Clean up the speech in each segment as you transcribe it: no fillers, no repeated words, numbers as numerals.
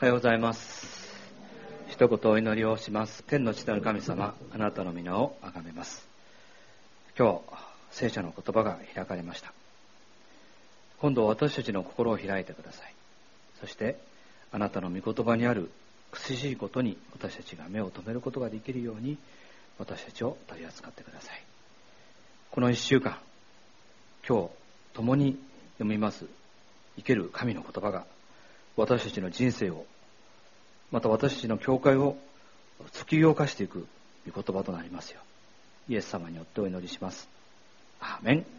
おはようございます。一言お祈りをします。天の父なる神様、あなたの皆をあがめます。今日聖書の言葉が開かれました。今度私たちの心を開いてください。そしてあなたの御言葉にある苦しいことに私たちが目を留めることができるように、私たちを取り扱ってください。この1週間、今日共に読みます生ける神の言葉が私たちの人生を、また私たちの教会を突き動かしていく御言葉となりますよ。イエス様によってお祈りします。アーメ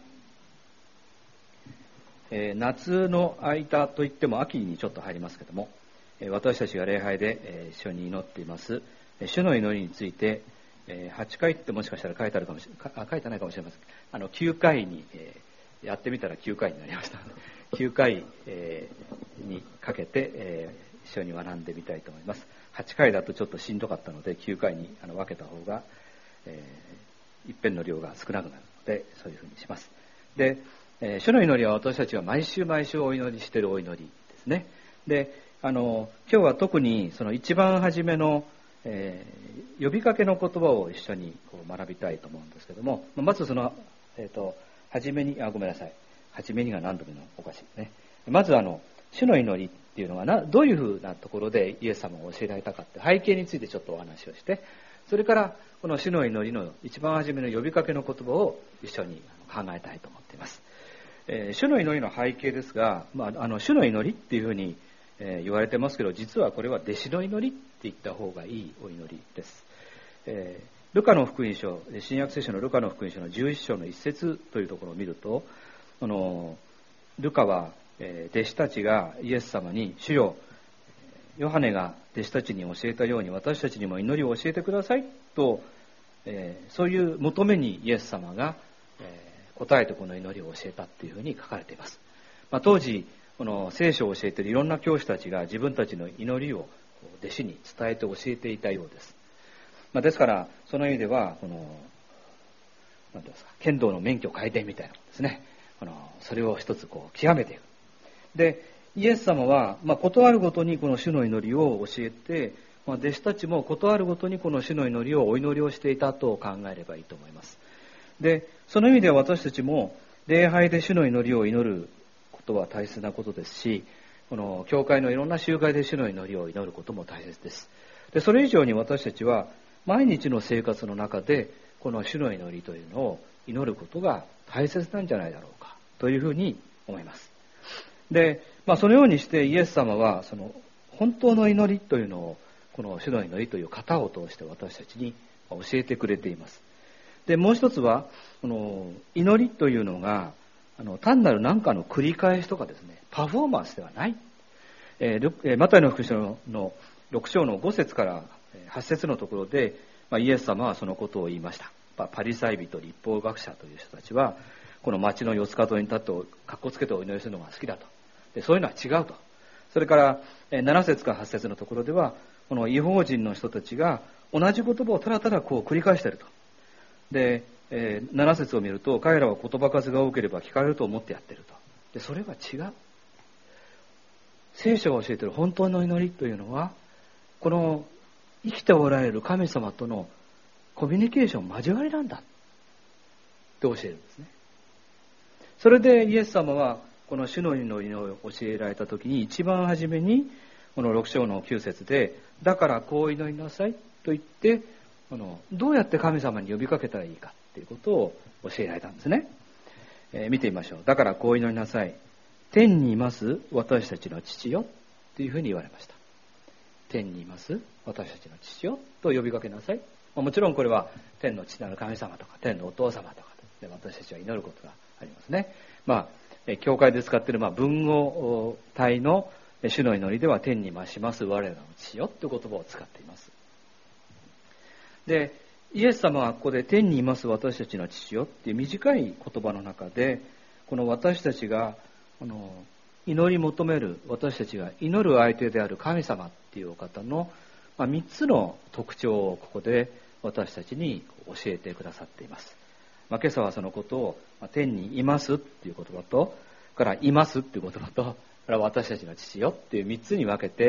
ン。夏の間といっても秋にちょっと入りますけども、私たちが礼拝で一緒に祈っています主の祈りについて、8回ってもしかしたら書いてあるかもしれない、書いてないかもしれません。9回に、やってみたら9回になりました。9回、にかけて、一緒に学んでみたいと思います。8回だとちょっとしんどかったので9回に分けた方が、一遍の量が少なくなるのでそういうふうにします。で、主の祈りは私たちは毎週毎週お祈りしているお祈りですね。で、今日は特にその一番初めの、呼びかけの言葉を一緒にこう学びたいと思うんですけども、まずその、初めにごめんなさい、初めにが何度もおかしいですね。まず主の祈りっていうのはどういうふうなところでイエス様が教えられたかって背景についてちょっとお話をして、それからこの主の祈りの一番初めの呼びかけの言葉を一緒に考えたいと思っています。主の祈りの背景ですが、主の祈りっていうふうに言われてますけど、実はこれは弟子の祈りって言った方がいいお祈りです。ルカの福音書、新約聖書のルカの福音書の11章の1節というところを見ると、ルカは弟子たちがイエス様に、主よ、ヨハネが弟子たちに教えたように私たちにも祈りを教えてくださいと、そういう求めにイエス様が、答えてこの祈りを教えたっていうふうに書かれています。当時この聖書を教えているいろんな教師たちが自分たちの祈りを弟子に伝えて教えていたようです。ですからその意味ではこの何て言いますか、剣道の免許改伝みたいなものですね。それを一つこう極めていく。で、イエス様は、事あるごとにこの主の祈りを教えて、弟子たちも事あるごとにこの主の祈りをお祈りをしていたと考えればいいと思います。で、その意味では私たちも礼拝で主の祈りを祈ることは大切なことですし、この教会のいろんな集会で主の祈りを祈ることも大切です。で、それ以上に私たちは毎日の生活の中でこの主の祈りというのを祈ることが大切なんじゃないだろうかというふうに思います。で、そのようにしてイエス様はその本当の祈りというのをこの主の祈りという型を通して私たちに教えてくれています。で、もう一つはこの祈りというのが単なる何かの繰り返しとかですね、パフォーマンスではない。マタイの福音書の6章の5節から8節のところで、イエス様はそのことを言いました。パリサイ人、律法学者という人たちはこの町の四つ角に立ってかっこつけてお祈りするのが好きだと。で、そういうのは違うと。それから7節から8節のところではこの異邦人の人たちが同じ言葉をただただこう繰り返していると。で、7節を見ると彼らは言葉数が多ければ聞かれると思ってやっていると。で、それは違う。聖書が教えている本当の祈りというのはこの生きておられる神様とのコミュニケーション交わりなんだって教えるんですね。それでイエス様はこの主の祈りを教えられた時に一番初めにこの6章の9節で、だからこう祈りなさいと言ってどうやって神様に呼びかけたらいいかということを教えられたんですね。見てみましょう。だからこう祈りなさい。天にいます私たちの父よというふうに言われました。天にいます私たちの父よと呼びかけなさい。もちろんこれは天の父なる神様とか天のお父様とかで私たちは祈ることがありますね。教会で使っている文語体の主の祈りでは天に増します我らの父よという言葉を使っています。で、イエス様はここで天にいます私たちの父よっていう短い言葉の中でこの私たちが祈り求める私たちが祈る相手である神様っていうお方の3つの特徴をここで私たちに教えてくださっています。今朝はそのことを天にいますっていう言葉とからいますっていう言葉とから私たちの父よっていう3つに分けて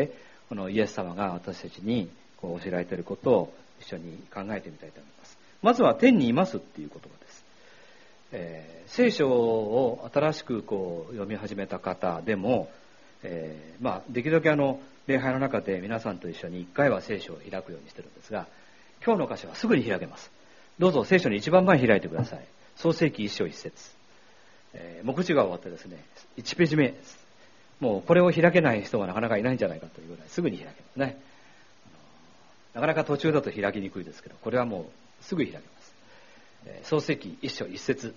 このイエス様が私たちに教えられていることを一緒に考えてみたいと思います。まずは天にいますっていう言葉です。聖書を新しく読み始めた方でも、できるだけ礼拝の中で皆さんと一緒に一回は聖書を開くようにしてるんですが、今日の箇所はすぐに開けます。どうぞ聖書に一番前に開いてください。創世記1章1節、目次が終わってですね、1ページ目です。もうこれを開けない人がなかなかいないんじゃないかというぐらいすぐに開けますね。なかなか途中だと開きにくいですけど、これはもうすぐ開けます。創世記1章1節、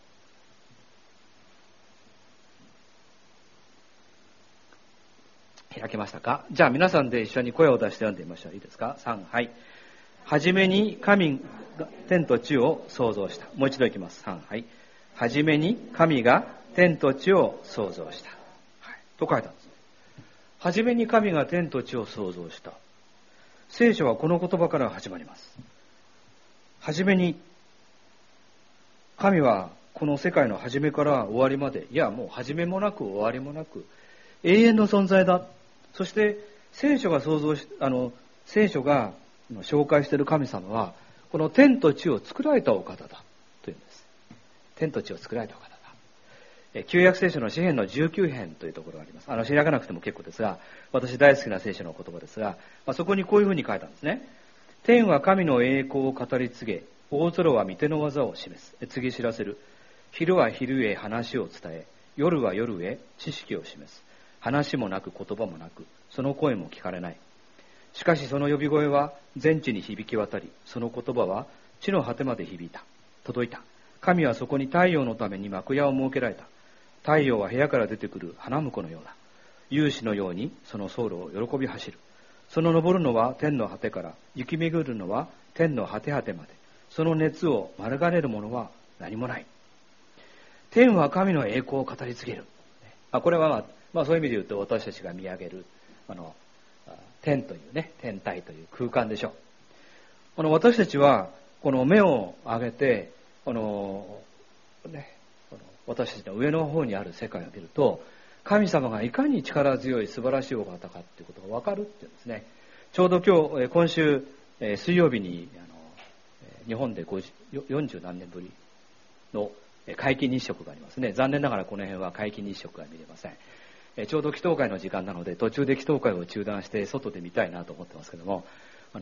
開けましたか？じゃあ皆さんで一緒に声を出して読んでみましょう。いいですか？ 3、はい。はじめに神が天と地を創造した。もう一度いきます。3、はい。はじめに神が天と地を創造した。はい、と書いてあるんです。はじめに神が天と地を創造した。聖書はこの言葉から始まります。はじめに、神はこの世界の始めから終わりまで、いやもう始めもなく終わりもなく、永遠の存在だ。そして聖書が聖書が紹介している神様は、この天と地を作られたお方だというんです。天と地を作られたお方だ。旧約聖書の詩編の19編というところがあります。開かなくても結構ですが、私大好きな聖書の言葉ですが、そこにこういうふうに書いたんですね。天は神の栄光を語り継げ、大空は御手の技を示す。告げ知らせる。昼は昼へ話を伝え、夜は夜へ知識を示す。話もなく言葉もなく、その声も聞かれない。しかしその呼び声は全地に響き渡り、その言葉は地の果てまで響いた。届いた。神はそこに太陽のために幕屋を設けられた。太陽は部屋から出てくる花婿のようだ。勇士のようにその走路を喜び走る。その登るのは天の果てから、行き巡るのは天の果て果てまで。その熱を免れるものは何もない。天は神の栄光を語り継げる。これはそういう意味で言うと、私たちが見上げる天というね、天体という空間でしょう。私たちはこの目を上げて私たちの上の方にある世界を見ると、神様がいかに力強い素晴らしいお方かということが分かるっていうんですね。ちょうど今週水曜日に日本で40何年ぶりの皆既日食がありますね。残念ながらこの辺は皆既日食が見れません。ちょうど祈祷会の時間なので、途中で祈祷会を中断して外で見たいなと思ってますけども、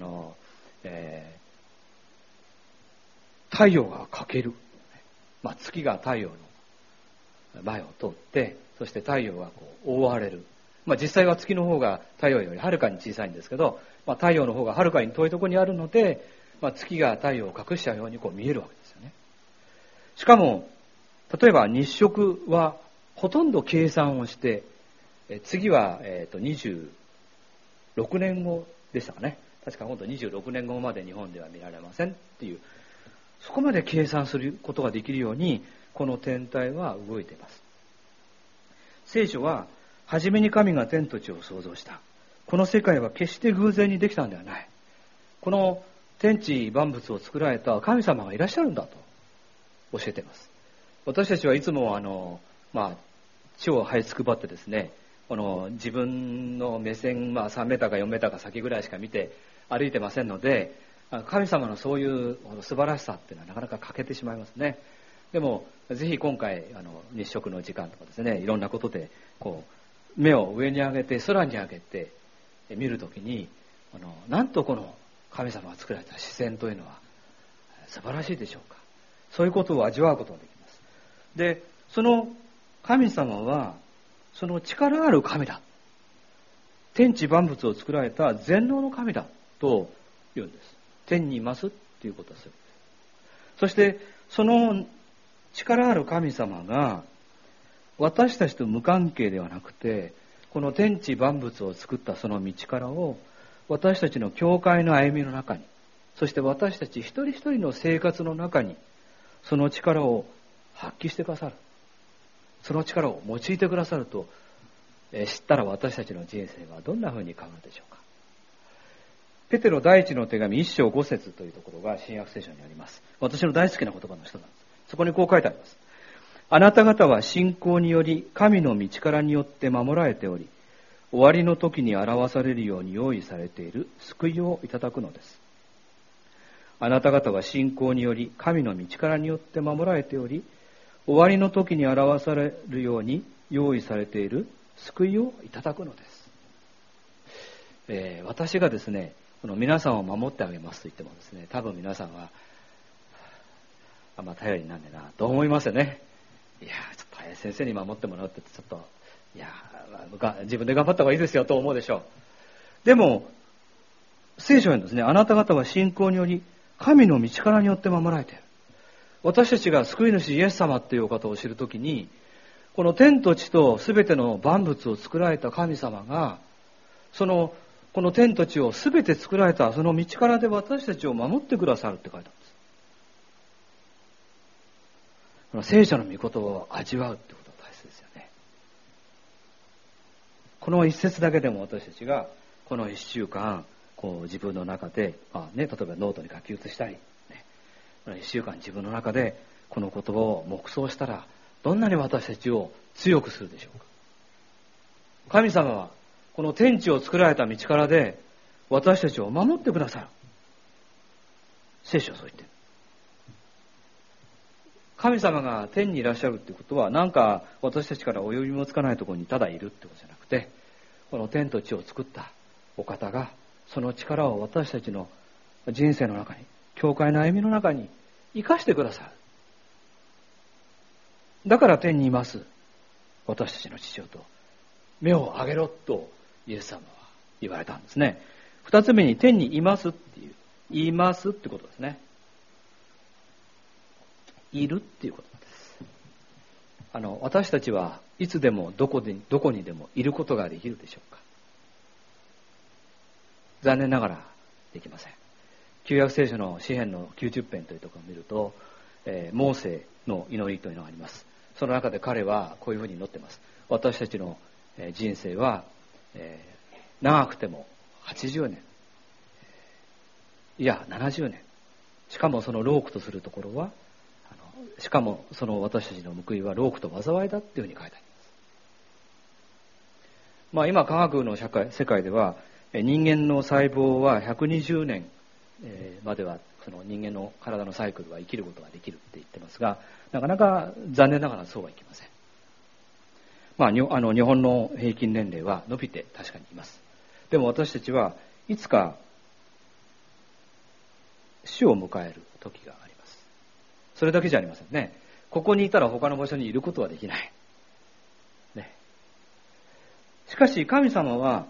太陽が欠ける、月が太陽の前を通って、そして太陽が覆われる。実際は月の方が太陽よりはるかに小さいんですけど、太陽の方がはるかに遠いところにあるので、月が太陽を隠しちゃうように見えるわけですよね。しかも例えば日食はほとんど計算をして、次は26年後でしたかね。確か今度26年後まで日本では見られませんっていう、そこまで計算することができるようにこの天体は動いています。聖書は、はじめに神が天と地を創造した。この世界は決して偶然にできたんではない。この天地万物を作られた神様がいらっしゃるんだと教えています。私たちはいつも地を這いつくばってですね、自分の目線、3メーターか4メーターか先ぐらいしか見て歩いてませんので、神様のそういう素晴らしさっていうのはなかなか欠けてしまいますね。でもぜひ今回日食の時間とかですね、いろんなことで目を上に上げて空に上げて見るときに、なんとこの神様が作られた自然というのは素晴らしいでしょうか。そういうことを味わうことができます。で、その神様はその力ある神だ。天地万物を作られた全能の神だと言うんです。天にいますっていうことをする。そしてその力ある神様が私たちと無関係ではなくて、この天地万物を作ったその道からを私たちの教会の歩みの中に、そして私たち一人一人の生活の中にその力を発揮してくださる。その力を用いてくださると知ったら、私たちの人生はどんなふうに変わるでしょうか。ペテロ第一の手紙1章5節というところが新約聖書にあります。私の大好きな言葉の一つなんです。そこにこう書いてあります。あなた方は信仰により神の道からによって守られており、 終わりの時に表されるように用意されている救いをいただくのです。あなた方は信仰により神の道からによって守られており、終わりの時に表されるように用意されている救いをいただくのです。私がですね、この皆さんを守ってあげますと言ってもですね、多分皆さんはあんま頼りになんねえなと思いますよね。いやちょっと林先生に守ってもらうってちょっと自分で頑張った方がいいですよと思うでしょう。でも聖書にですね、あなた方は信仰により神の道からによって守られている。私たちが救い主イエス様っていうお方を知るときに、この天と地とすべての万物を作られた神様が、この天と地をすべて作られたその道からで私たちを守ってくださるって書いてあるんです。この聖書の御言葉を味わうってことが大切ですよね。この一節だけでも私たちがこの一週間自分の中で、例えばノートに書き写したり、この一週間自分の中でこの言葉を黙想したら、どんなに私たちを強くするでしょうか。神様はこの天地を作られた道からで私たちを守ってくださる。聖書はそう言ってる。神様が天にいらっしゃるっていうことは、なんか私たちから及びもつかないところにただいるってことじゃなくて、この天と地を作ったお方がその力を私たちの人生の中に、教会の歩みの中に生かしてくださる。だから天にいます私たちの父よと目を上げろとイエス様は言われたんですね。二つ目に天にいますっていう、いますってことですね。いるっていうことです。私たちはいつでもどこにでもいることができるでしょうか。残念ながらできません。旧約聖書の詩編の90編というところを見ると、モーセの祈りというのがあります。その中で彼はこういうふうに祈っています。私たちの人生は、長くても80年、いや70年、しかもその労苦とするところは、しかもその私たちの報いは労苦と災いだっていうふうに書いてあります。今科学の世界では人間の細胞は120年まではその人間の体のサイクルは生きることができるって言ってますが、なかなか残念ながらそうはいきません。日本の平均年齢は伸びて確かにいます。でも私たちはいつか死を迎える時があります。それだけじゃありませんね。ここにいたら他の場所にいることはできない。ね。しかし神様は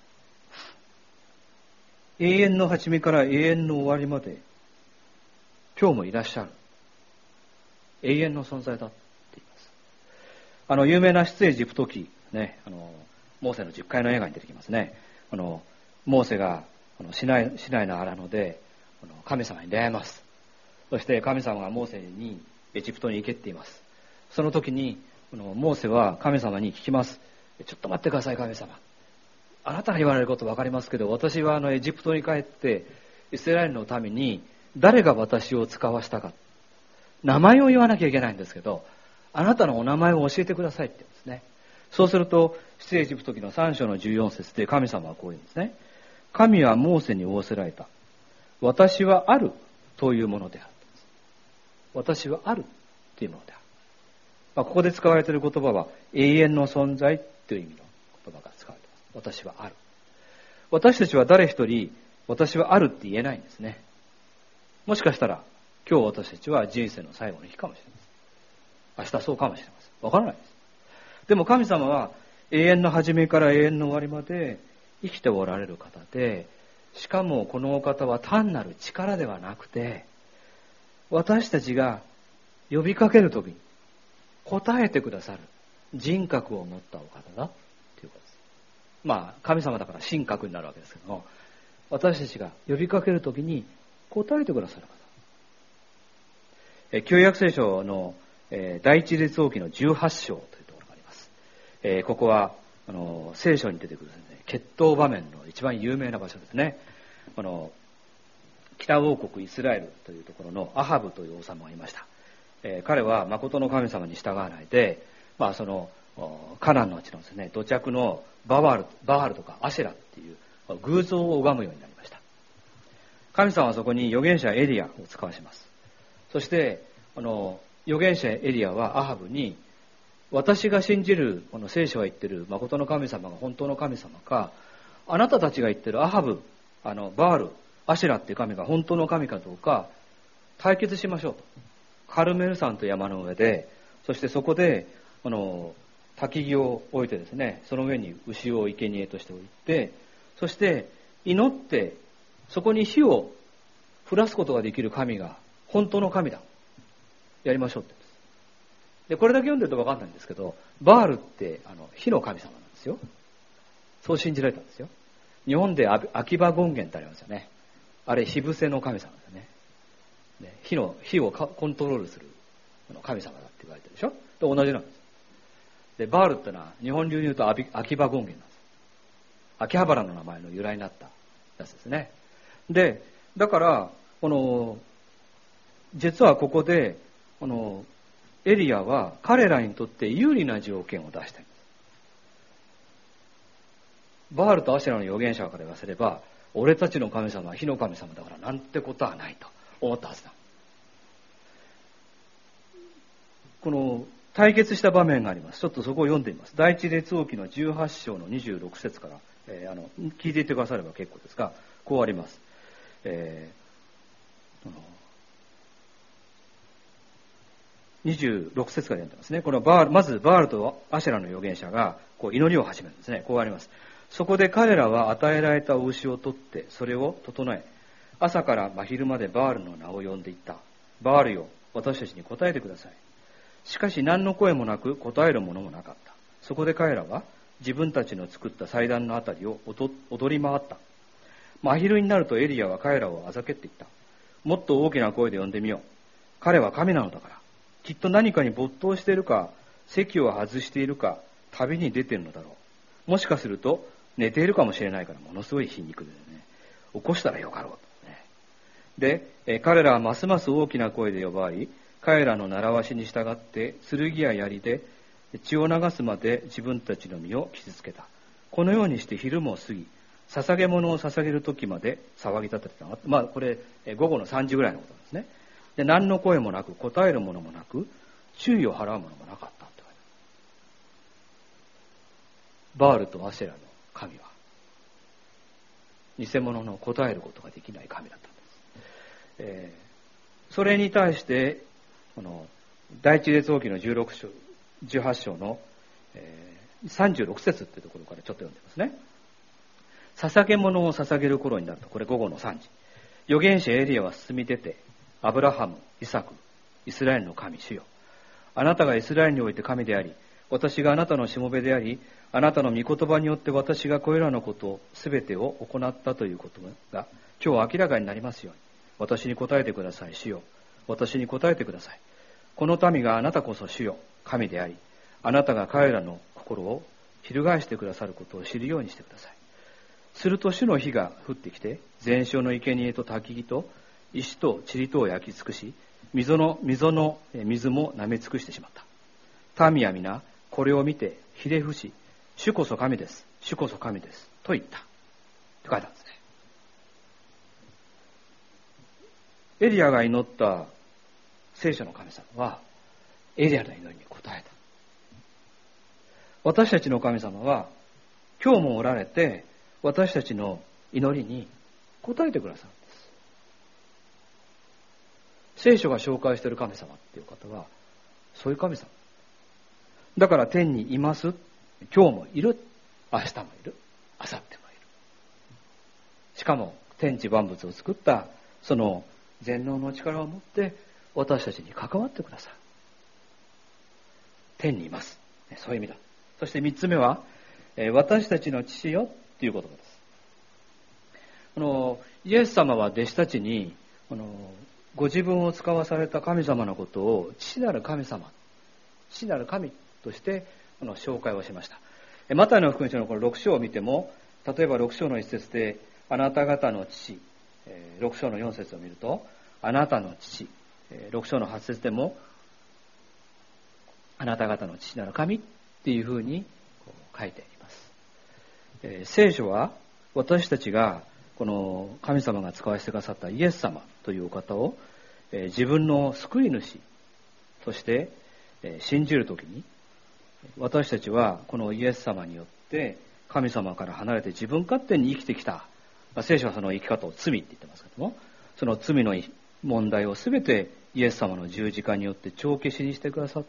永遠の初めから永遠の終わりまで今日もいらっしゃる。永遠の存在だって言います。有名な出エジプト記ね、モーセの10回の映画に出てきますね。モーセがシナイの荒野で神様に出会います。そして神様がモーセにエジプトに行けって言います。その時にモーセは神様に聞きます。ちょっと待ってください神様。あなたが言われること分かりますけど、私はエジプトに帰ってイスラエルのために誰が私を使わしたか、名前を言わなきゃいけないんですけど、あなたのお名前を教えてくださいって言うんですね。そうすると出エジプト記の3章の14節で神様はこう言うんですね。神はモーセに仰せられた。私はあるというものである。私はあるというものである。ここで使われている言葉は永遠の存在という意味の言葉が使われています。私はある。私たちは誰一人私はあるって言えないんですね。もしかしたら今日私たちは人生の最後の日かもしれません。明日そうかもしれません。わからないです。でも神様は永遠の初めから永遠の終わりまで生きておられる方で、しかもこのお方は単なる力ではなくて、私たちが呼びかけるときに答えてくださる人格を持ったお方だということです。神様だから神格になるわけですけども、私たちが呼びかけるときに答えてくださる方。旧約聖書の第一列王記の18章というところがあります。ここは聖書に出てくるですね、決闘場面の一番有名な場所ですね。北王国イスラエルというところのアハブという王様がいました。彼は誠の神様に従わないで、そのカナンの地のですね、土着のバールとかアシェラっていう偶像を拝むようになりました。神様はそこに預言者エリアを使わします。そして預言者エリアはアハブに、私が信じるこの聖書が言ってる誠の神様が本当の神様か、あなたたちが言ってるアハブ、バール、アシェラっていう神が本当の神かどうか対決しましょうと。カルメル山という山の上で、そしてそこで焚き木を置いてですね、その上に牛を生贄として置いて、そして祈ってそこに火を降らすことができる神が本当の神だ、やりましょうって言うんです。でこれだけ読んでると分かんないんですけど、バールって火の神様なんですよ。そう信じられたんですよ。日本で秋葉権現ってありますよね。あれ火伏せの神様ですね。火をコントロールする神様だって言われてるでしょ。と同じなんです。でバールってのは日本流に言うと秋葉権現なんです。秋葉原の名前の由来になったやつですね。でだから実はここでエリアは彼らにとって有利な条件を出しています。バールとアシェラの預言者から言わせれば、俺たちの神様は火の神様だからなんてことはないと思ったはずだ。この対決した場面があります。ちょっとそこを読んでみます。第一列王記の18章の26節から、聞いていってくだされば結構ですが、こうあります。26節から読んでますね。これはまずバールとアシェラの預言者がこう祈りを始めるんですね。こうあります。そこで彼らは与えられたお牛を取ってそれを整え、朝から真昼までバールの名を呼んでいった。バールよ、私たちに答えてください。しかし何の声もなく答えるものもなかった。そこで彼らは自分たちの作った祭壇のあたりを踊り回った。真昼になるとエリアは彼らをあざけっていった。もっと大きな声で呼んでみよう。彼は神なのだから。きっと何かに没頭しているか、席を外しているか、旅に出ているのだろう。もしかすると寝ているかもしれないから、ものすごい皮肉でね、起こしたらよかろうと、ね。で、彼らはますます大きな声で呼ばわり、彼らの習わしに従って剣や槍で血を流すまで自分たちの身を傷つけた。このようにして昼も過ぎ、捧げ物を捧げる時まで騒ぎ立ててた。これ午後の3時ぐらいのことなんですね。で、何の声もなく答えるものもなく注意を払うものもなかったと。バールとアシェラの神は偽物の答えることができない神だったんです。それに対してこの第一列王記の18章の、36節というところからちょっと読んでますね。捧げ物を捧げる頃になると、これ午後の3時、預言者エリアは進み出て、アブラハム、イサク、イスラエルの神主よ、あなたがイスラエルにおいて神であり、私があなたのしもべであり、あなたの御言葉によって私がこれらのことすべてを行ったということが今日明らかになりますように、私に答えてください。主よ、私に答えてください。この民があなたこそ主よ、神であり、あなたが彼らの心を翻してくださることを知るようにしてください。すると主の火が降ってきて、全焼の生贄と焚き木と石と塵とを焼き尽くし、水も舐め尽くしてしまった。民は皆これを見てひれ伏し、主こそ神です、主こそ神ですと言ったって書いてあるんですね。エリアが祈った聖書の神様はエリアの祈りに応えた。私たちの神様は今日もおられて、私たちの祈りに応えてくださるんです。聖書が紹介している神様っていう方はそういう神様だから、天にいます、今日もいる、明日もいる、明後日もいる。しかも天地万物を作ったその全能の力を持って私たちに関わってくださる。天にいます、そういう意味だ。そして3つ目は、私たちの父よという言葉です。イエス様は弟子たちにご自分を使わされた神様のことを父なる神様、父なる神として紹介をしました。マタイの福音書のこの6章を見ても、例えば6章の1節であなた方の父、6章の4節を見るとあなたの父、6章の8節でもあなた方の父なる神ってっていうふうに書いてあります。聖書は私たちがこの神様が使わせてくださったイエス様というお方を自分の救い主として信じるときに、私たちはこのイエス様によって神様から離れて自分勝手に生きてきた、聖書はその生き方を罪って言ってますけども、その罪の問題をすべてイエス様の十字架によって帳消しにしてくださって、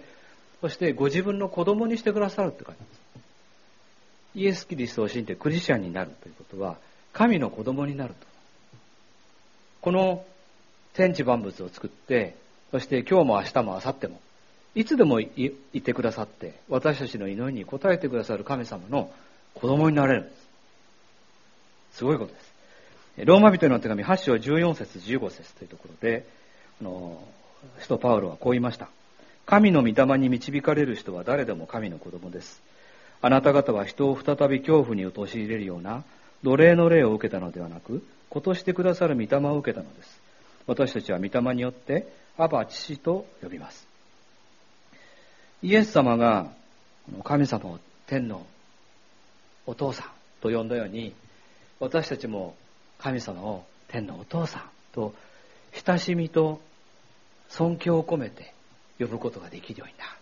そしてご自分の子供にしてくださるって書いてます。イエス・キリストを信じてクリスチャンになるということは、神の子供になると。この天地万物を作って、そして今日も明日も明後日もいつでも いてくださって、私たちの祈りに応えてくださる神様の子供になれるんです。すごいことです。ローマ人への手紙8章14節15節というところで、使徒パウロはこう言いました。神の御霊に導かれる人は誰でも神の子供です。あなた方は人を再び恐怖に陥れるような奴隷の霊を受けたのではなく、子としてくださる御霊を受けたのです。私たちは御霊によってアバ父と呼びます。イエス様が神様を天のお父さんと呼んだように、私たちも神様を天のお父さんと親しみと尊敬を込めて呼ぶことができるようになる。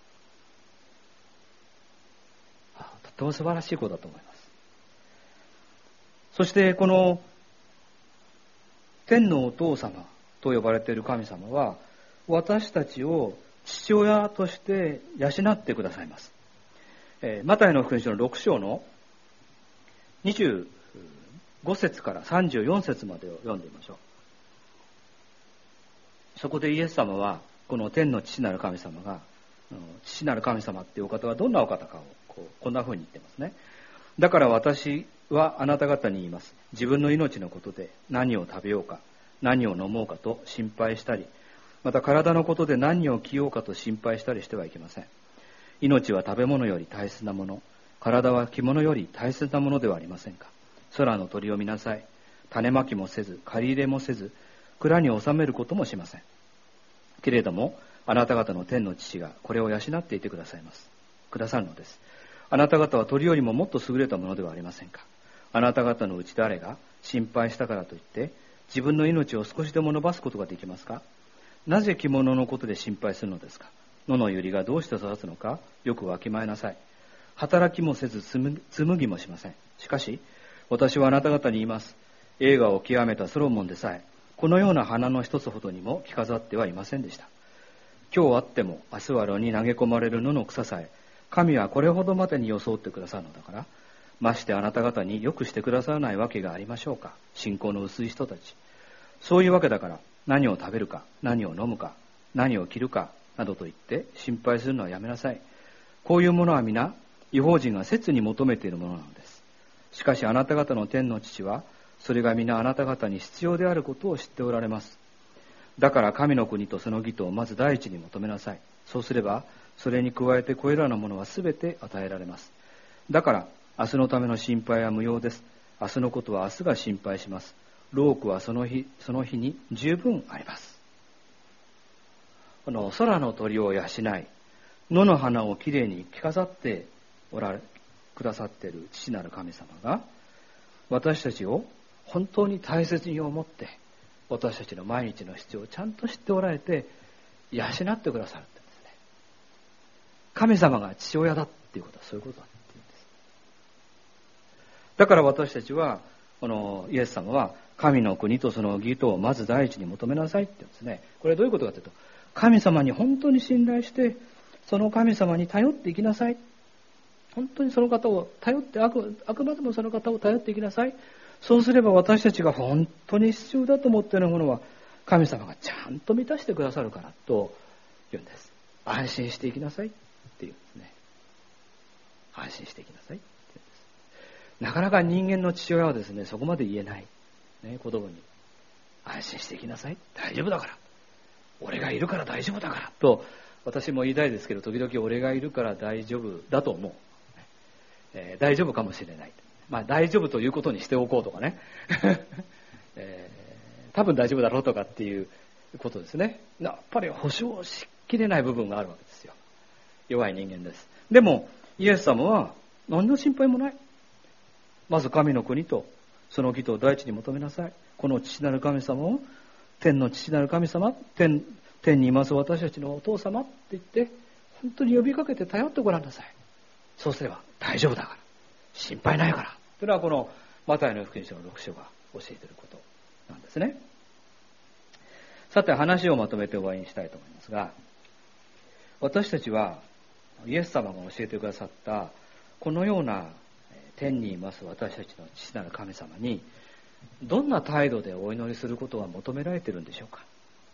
とても素晴らしいことだと思います。そしてこの天のお父様と呼ばれている神様は、私たちを父親として養ってくださいます。マタイの福音書の6章の25節から34節までを読んでみましょう。そこでイエス様はこの天の父なる神様が、父なる神様っていうお方はどんなお方かをこんな風に言ってますね。だから私はあなた方に言います。自分の命のことで何を食べようか何を飲もうかと心配したり、また体のことで何を着ようかと心配したりしてはいけません。命は食べ物より大切なもの、体は着物より大切なものではありませんか。空の鳥を見なさい。種まきもせず借り入れもせず蔵に収めることもしません。けれどもあなた方の天の父がこれを養っていてくださるのです。あなた方は鳥よりももっと優れたものではありませんか。あなた方のうち誰が心配したからといって自分の命を少しでも伸ばすことができますか。なぜ着物のことで心配するのですか。野の百合がどうして育つのかよくわきまえなさい。働きもせず紡ぎもしません。しかし私はあなた方に言います。栄華を極めたソロモンでさえこのような花の一つほどにも着飾ってはいませんでした。今日あっても明日は炉に投げ込まれる野の草さえ神はこれほどまでに装ってくださるのだから、ましてあなた方によくしてくださらないわけがありましょうか。信仰の薄い人たち。そういうわけだから何を食べるか何を飲むか何を着るかなどと言って心配するのはやめなさい。こういうものは皆異邦人が切に求めているものなのです。しかしあなた方の天の父はそれが皆あなた方に必要であることを知っておられます。だから神の国とその義とをまず第一に求めなさい。そうすればそれに加えてこれらのものはすべて与えられます。だから明日のための心配は無用です。明日のことは明日が心配します。労苦はその日に十分あります。この空の鳥を養い、野の花をきれいに着飾ってくださっている父なる神様が、私たちを本当に大切に思って、私たちの毎日の必要をちゃんと知っておられて、養ってくださるってんですね。神様が父親だっていうことはそういうことだっていうんです。だから私たちは、このイエス様は、神の国とその義とをまず第一に求めなさいって言うんですね。これはどういうことかというと、神様に本当に信頼して、その神様に頼っていきなさい。本当にその方を頼って、あくまでもその方を頼っていきなさい。そうすれば私たちが本当に必要だと思っているものは、神様がちゃんと満たしてくださるからと言うんです。安心していきなさいって言うんですね。安心していきなさいって言うんです。なかなか人間の父親はですね、そこまで言えない。ね、子供に。安心していきなさい。大丈夫だから。俺がいるから大丈夫だから。と、私も言いたいですけど、時々俺がいるから大丈夫だと思う。大丈夫かもしれない。まあ大丈夫ということにしておこうとかね。多分大丈夫だろうとかっていうことですね。やっぱり保証しきれない部分があるわけですよ。弱い人間です。でも、 イエス様は何の心配もない。まず神の国とその義とを第一に求めなさい。この父なる神様を、天の父なる神様、天にいます私たちのお父様って言って、本当に呼びかけて頼ってごらんなさい。そうすれば大丈夫だから、心配ないから。というのはこのマタイの福音書の6章が教えていることなんですね。さて、話をまとめて終わりにしたいと思いますが、私たちはイエス様が教えてくださったこのような天にいます私たちの父なる神様にどんな態度でお祈りすることが求められているんでしょうか。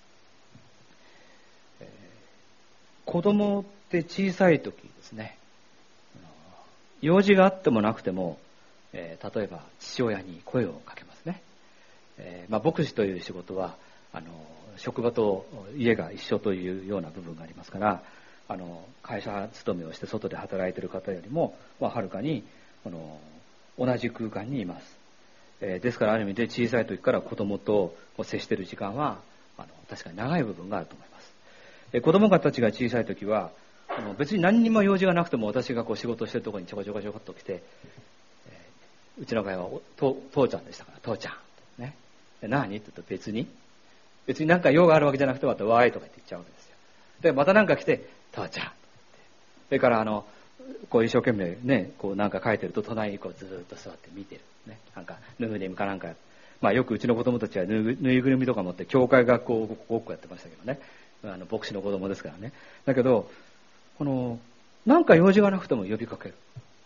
子供って小さい時ですね、用事があってもなくても、例えば父親に声をかけますね。牧師という仕事は職場と家が一緒というような部分がありますから、会社勤めをして外で働いている方よりも、はるかに同じ空間にいます。ですからある意味で小さい時から子供と接している時間は確かに長い部分があると思います。子供たちが小さい時は別に何にも用事がなくても、私が仕事してるところにちょこちょこちょこっと来て、うちの会は父ちゃんでしたから、父ちゃんね、何って言うと別に何か用があるわけじゃなくて、またわーいとか言って言っちゃうわけですよ。でまた何か来て父ちゃん、それからこう一生懸命ね、なんか書いてると隣にずーっと座って見てるね、なんかぬいぐるみかなんか、よくうちの子供たちはぬいぐるみとか持って教会学校をごっこやってましたけどね、牧師の子供ですからね。だけどなんか用事がなくても呼びかける。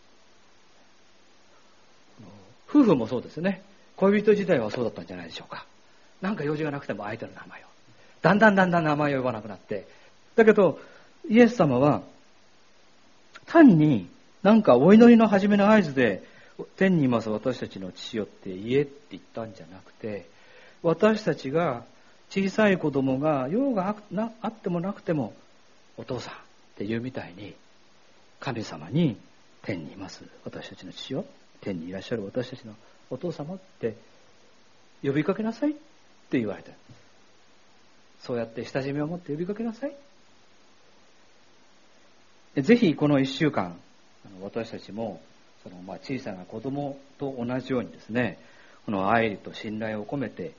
夫婦もそうですね。恋人時代はそうだったんじゃないでしょうか。なんか用事がなくても相手の名前を、だんだん名前を呼ばなくなって、だけどイエス様は単になんかお祈りの始めの合図で、天にいます私たちの父よって言えって言ったんじゃなくて、私たちが小さい子供が用があってもなくてもお父さんって言うみたいに、神様に天にいます私たちの父よ、天にいらっしゃる私たちのお父様って呼びかけなさいって言われた。そうやって親しみを持って呼びかけなさい。ぜひこの1週間私たちも小さな子供と同じようにですね、この愛と信頼を込めて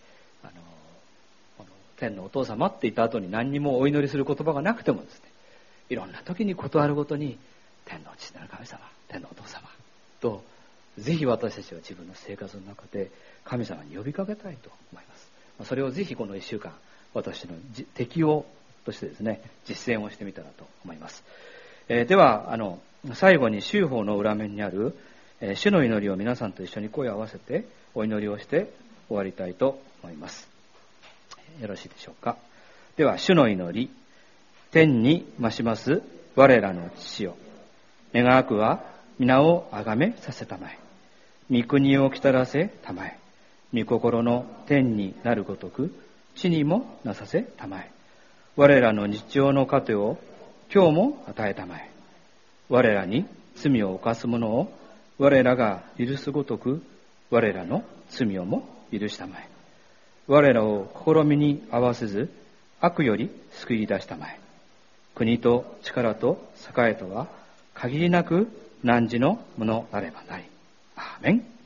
天のお父様って言った後に何にもお祈りする言葉がなくてもですね、いろんな時に事あるごとに天の父なる神様、天のお父様とぜひ私たちは自分の生活の中で神様に呼びかけたいと思います。それをぜひこの1週間私の適応としてですね、実践をしてみたらと思います。では最後に修法の裏面にある主の祈りを皆さんと一緒に声を合わせてお祈りをして終わりたいと思います。よろしいでしょうか。では主の祈り。天に増します我らの父よ、願わくは皆をあがめさせたまえ、御国をきたらせたまえ、御心の天になるごとく地にもなさせたまえ、我らの日常の糧を今日も与えたまえ、我らに罪を犯す者を我らが許すごとく我らの罪をも許したまえ、我らを試みに合わせず悪より救い出したまえ、国と力と栄とは限りなく汝のものなればなり。アーメン。